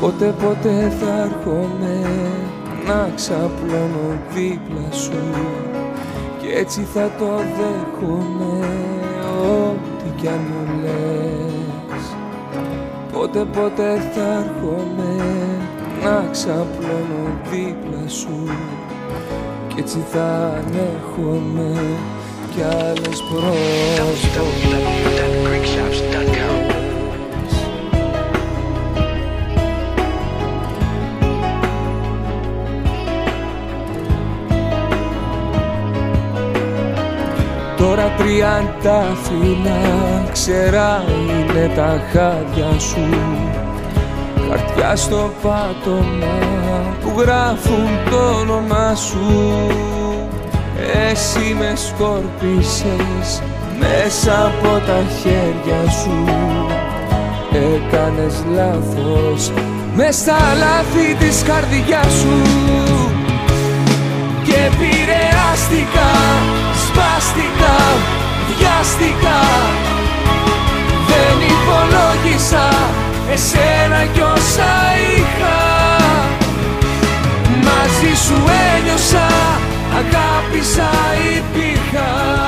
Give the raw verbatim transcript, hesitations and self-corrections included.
Πότε πότε θα έρχομαι να ξαπλώνω δίπλα σου κι έτσι θα το δέχομαι ό,τι κι αν μου λες. Πότε πότε θα έρχομαι να ξαπλώνω δίπλα σου κι έτσι θα ανέχομαι κι άλλες πρόσφατες. Τώρα τριάντα φύλλα ξερά είναι τα χάδια σου, χαρτιά στο πάτωμα που γράφουν το όνομά σου. Εσύ με σκόρπισες μέσα από τα χέρια σου, έκανες λάθος μες στα λάθη της καρδιάς σου και επηρεάστηκα, σπάστηκα, βιάστηκα. Δεν υπολόγισα εσένα κι όσα είχα. Μαζί σου ένιωσα, αγάπησα, υπήρχα.